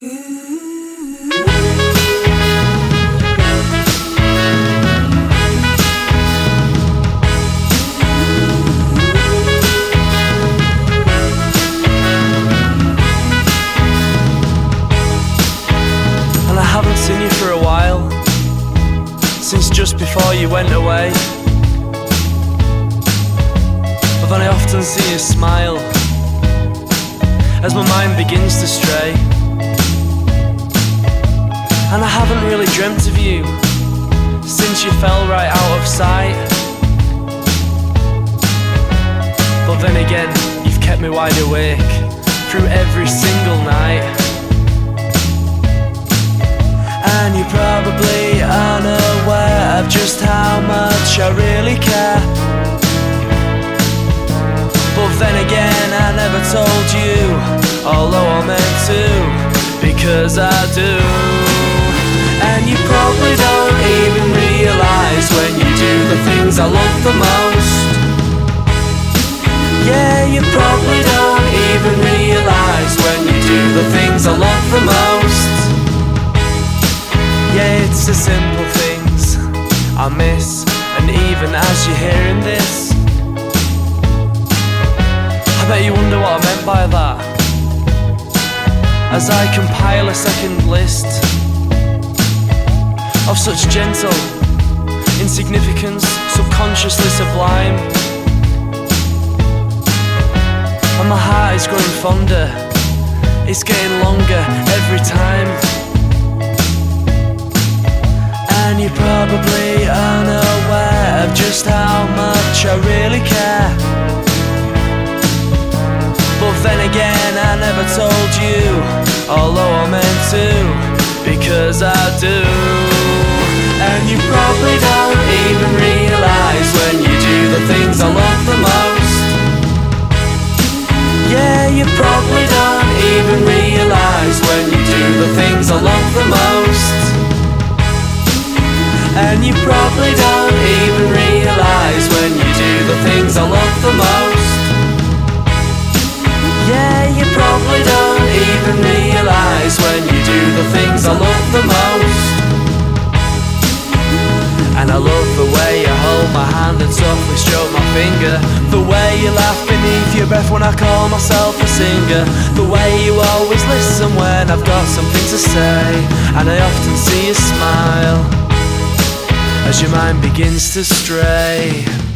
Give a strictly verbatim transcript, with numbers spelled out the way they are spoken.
And I haven't seen you for a while, since just before you went away. But then I often see you smile as my mind begins to stray. And I haven't really dreamt of you since you fell right out of sight. But then again, you've kept me wide awake through every single night. And you probably aren't aware of just how much I really care. But then again, I never told you, although I meant to, because I do. And you probably don't even realise when you do the things I love the most. Yeah, you probably don't even realise when you do the things I love the most. Yeah, it's the simple things I miss, and even as you're hearing this, I bet you wonder what I meant by that, as I compile a second list of such gentle insignificance, subconsciously sublime. And my heart is growing fonder, it's getting longer every time. And you probably aren't aware of just how much I really care. But then again, I never told you, although I meant to, because I do. And you probably don't even realise when you do the things I love the most. Yeah, you probably don't even realise when you do the things I love the most. And you probably don't even realise when you do the things I love the most. Yeah, you probably don't even realise when you do the things I love the most. And I love the way you hold my hand and softly stroke my finger, the way you laugh beneath your breath when I call myself a singer, the way you always listen when I've got something to say. And I often see you smile as your mind begins to stray.